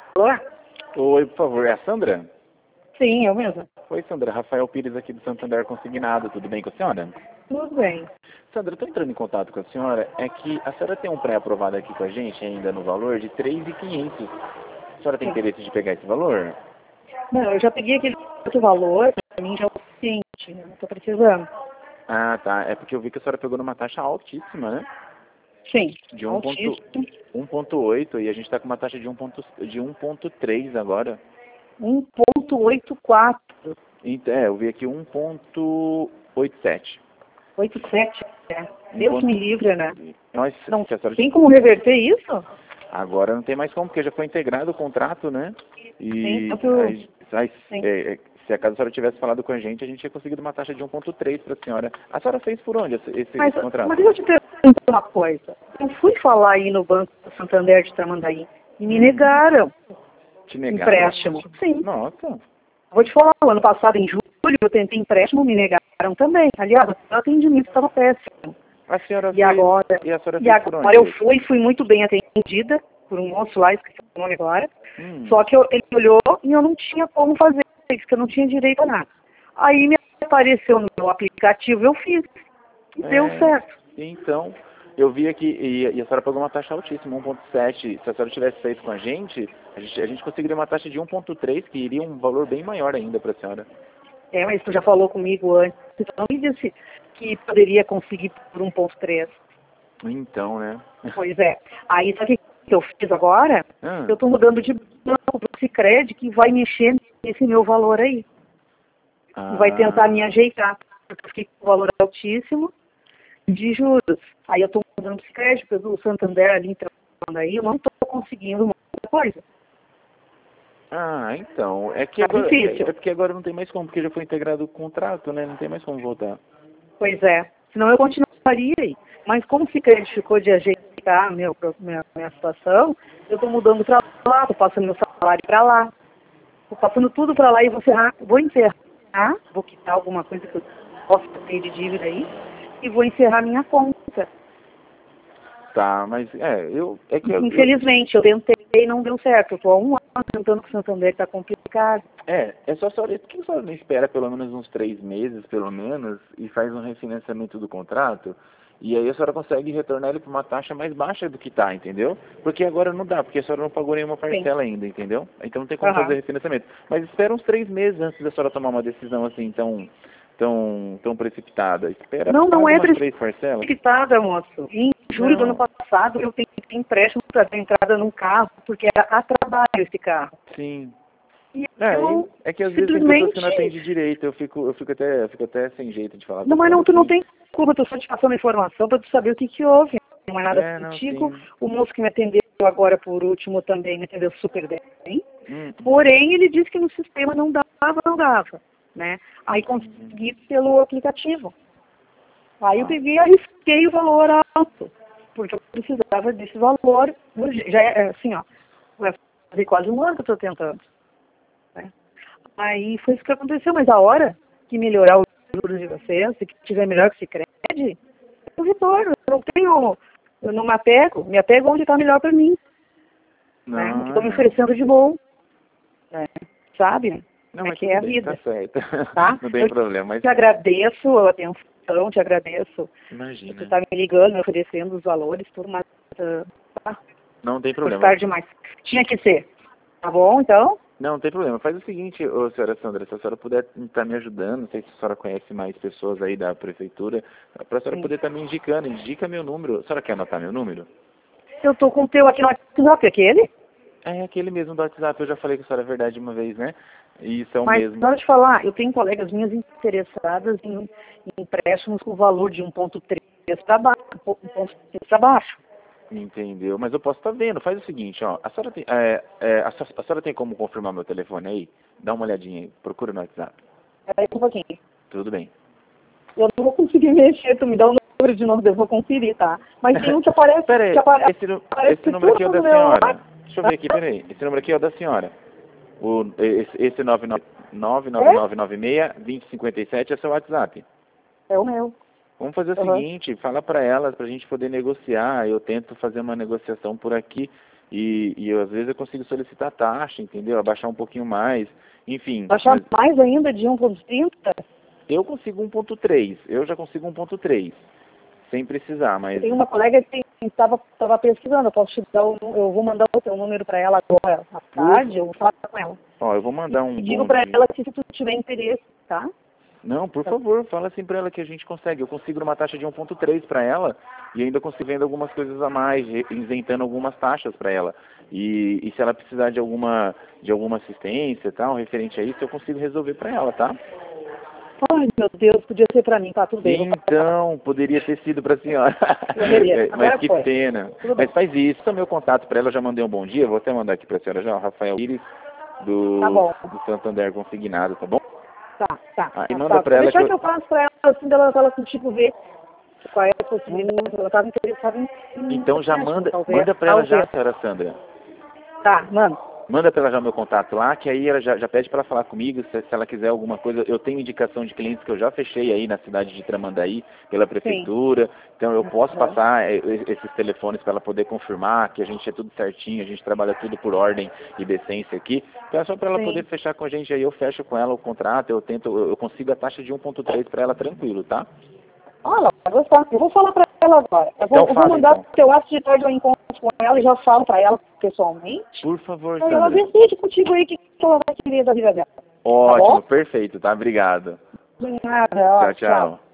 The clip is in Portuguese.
Alô? Oi, por favor, é a Sandra? Sim, eu mesma. Oi, Sandra. Rafael Pires aqui do Santander Consignado. Tudo bem com a senhora? Tudo bem. Sandra, eu estou entrando em contato com a senhora. É que a senhora tem um pré-aprovado aqui com a gente, ainda no valor de 3.500. A senhora tem Sim. interesse de pegar esse valor? Não, eu já peguei aquele outro valor, pra mim já é o suficiente, eu não tô precisando. Ah, tá. É porque eu vi que a senhora pegou numa taxa altíssima, né? Sim, De altíssimo. 1.8 e a gente está com uma taxa de 1.3 agora. 1,84. Eu vi aqui 1.87. 87, é. Um Deus ponto- me livre, né? Nós, Não se a senhora tem como reverter isso? Agora não tem mais como, porque já foi integrado o contrato, né? Sim, E tanto... Sim. se a senhora tivesse falado com a gente tinha conseguido uma taxa de 1.3 para a senhora. A senhora fez por onde Mas, esse contrato? mas deixa eu te perguntar uma coisa. Eu fui falar aí no Banco Santander de Tramandaí e me negaram Te negaram? empréstimo. Sim. Nossa. Vou te falar, o ano passado, em julho, eu tentei empréstimo, me negaram também. Aliás, o atendimento estava péssimo. A senhora E fez, agora, e a senhora fez por agora onde? eu fui muito bem atendida por um moço lá, esqueci o nome agora. Hum. Só que ele olhou e eu não tinha como fazer, ele disse que eu não tinha direito a nada. Aí me apareceu no meu aplicativo, eu fiz. E deu certo. Então, eu vi aqui, e a senhora pagou uma taxa altíssima, 1.7. Se a senhora tivesse feito com a gente conseguiria uma taxa de 1.3, que iria um valor bem maior ainda para a senhora. É, mas tu já falou comigo antes, então me disse que poderia conseguir por 1,3. Então, né? Pois é. Aí, sabe o que eu fiz agora? Ah. Eu estou mudando de banco para o Sicredi, que vai mexer nesse meu valor aí. E vai tentar me ajeitar. Porque eu fiquei com o valor altíssimo de juros. Aí eu estou mudando para o Sicredi, porque o Santander ali entrando aí, eu não estou conseguindo muita coisa. Então. É que Tá agora, difícil. é porque agora não tem mais como, porque já foi integrado o contrato, né? Não tem mais como voltar. Pois é. Senão eu continuaria aí. Mas como o Sicredi ficou de ajeitar minha situação, eu estou mudando para lá, estou passando meu salário para lá. Estou passando tudo para lá e vou encerrar, vou quitar alguma coisa que eu possa ter de dívida aí e vou encerrar minha conta. Tá, mas Infelizmente, eu tentei e não deu certo. Eu estou há um ano tentando com o Santander, está complicado. É só a senhora, por que a senhora não espera pelo menos uns 3 meses, pelo menos, e faz um refinanciamento do contrato, e aí a senhora consegue retornar ele para uma taxa mais baixa do que tá, entendeu? Porque agora não dá, porque a senhora não pagou nenhuma Sim. parcela ainda, entendeu? Então não tem como fazer Aham. refinanciamento. Mas espera uns 3 meses antes da senhora tomar uma decisão assim tão precipitada. Espera, Não paga é umas 3 parcelas. precipitada, moço. Em julho do ano Não, passado, eu tentei empréstimo para dar entrada num carro, porque era a trabalho esse carro. sim. E eu É que às vezes tem pessoas que simplesmente... não atendem direito, eu fico até sem jeito de falar com Não, a mas senhora não, tu não assim. tem culpa, eu só te passando a informação para tu saber o que houve. Não é nada Não, contigo. sim. O moço que me atendeu agora por último também me atendeu super bem. Hum. Porém, ele disse que no sistema não dava, né? Aí consegui pelo aplicativo. Aí eu peguei e arrisquei o valor alto, porque eu precisava desse valor. Já é assim, ó, vai fazer quase um ano que eu estou tentando. Né? Aí foi isso que aconteceu, mas a hora que melhorar os juros de vocês, se tiver melhor que se crede, eu retorno. Eu não me apego onde está melhor para mim. Né? O que estão me Não. oferecendo de bom. Né? Sabe? Não, Como é mas que tudo é a bem, tá vida. certo. Tá? Não tem Eu problema, mas te agradeço a atenção, te agradeço por tu imagina. estar me ligando, me oferecendo os valores, tudo, mas tá, Não tem foi problema. tarde demais. Tinha que ser. Tá bom, então? Não tem problema. Faz o seguinte, senhora Sandra, se a senhora puder estar me ajudando, não sei se a senhora conhece mais pessoas aí da prefeitura, para a senhora Sim. poder estar me indicando, indica meu número. A senhora quer anotar meu número? Eu tô com o teu aqui no WhatsApp, aquele? É aquele mesmo do WhatsApp, eu já falei que a senhora é verdade uma vez, né? E isso é o Mas, mesmo. na hora de falar, eu tenho colegas minhas interessadas em empréstimos com valor de 1,3 para baixo, 1,3 para baixo. Entendeu? Mas eu posso estar vendo. Faz o seguinte, ó. A senhora tem, a senhora tem como confirmar meu telefone aí? Dá uma olhadinha aí. Procura no WhatsApp. Peraí um pouquinho. Tudo bem. Eu não vou conseguir mexer, tu me dá o número de novo, eu vou conferir, tá? Mas tem um que aparece, Pera aí, aparece esse número aqui é o tudo da no meu... senhora. Deixa eu ver aqui, pera aí. Esse número aqui é o da senhora. Esse 99996-2057 é seu WhatsApp. É o meu. Vamos fazer o Uhum. seguinte, fala pra ela, pra gente poder negociar. Eu tento fazer uma negociação por aqui. e às vezes eu consigo solicitar taxa, entendeu? Abaixar um pouquinho mais, enfim. Baixar mais ainda de 1,30? Eu consigo 1.3, eu já consigo 1.3, sem precisar, mas... Tem uma colega que estava pesquisando, eu posso te dar eu vou mandar o teu número para ela agora à tarde, eu vou falar com ela. Ó, eu vou mandar um... Digo para ela que se tu tiver interesse, tá? Não, por favor, fala assim pra ela que a gente consegue. Eu consigo uma taxa de 1.3 para ela e ainda consigo vender algumas coisas a mais, isentando algumas taxas para ela. E se ela precisar de alguma assistência, tal, referente a isso, eu consigo resolver para ela, tá? Ai, meu Deus, podia ser para mim, tá tudo bem. Então, poderia ter sido para a senhora. Mas que pena. Mas faz isso, é o meu contato para ela, eu já mandei um bom dia, vou até mandar aqui para a senhora já, o Rafael Iris, do Santander Consignado, tá bom? Tá. E manda pra ela deixar que eu passo pra ela, assim, dela tipo, ver qual é a possibilidade, ela estava interessada em... Então já manda pra ela já, senhora Sandra. Tá, manda. Manda pra ela já o meu contato lá, que aí ela já pede pra ela falar comigo, se ela quiser alguma coisa. Eu tenho indicação de clientes que eu já fechei aí na cidade de Tramandaí, pela prefeitura. Sim. Então eu posso passar esses telefones para ela poder confirmar que a gente é tudo certinho, a gente trabalha tudo por ordem e decência aqui. Então é só para ela poder fechar com a gente aí, eu fecho com ela o contrato, eu consigo a taxa de 1.3 para ela tranquilo, tá? Olha, vai gostar. Eu vou falar para ela agora. Eu vou mandar o teu ato de tarde, eu encontro com ela e já falo para ela pessoalmente. Por favor, Sandra. Ela decide contigo aí o que ela vai querer da vida dela. Ótimo, tá, perfeito, tá? Obrigado. De nada, tchau.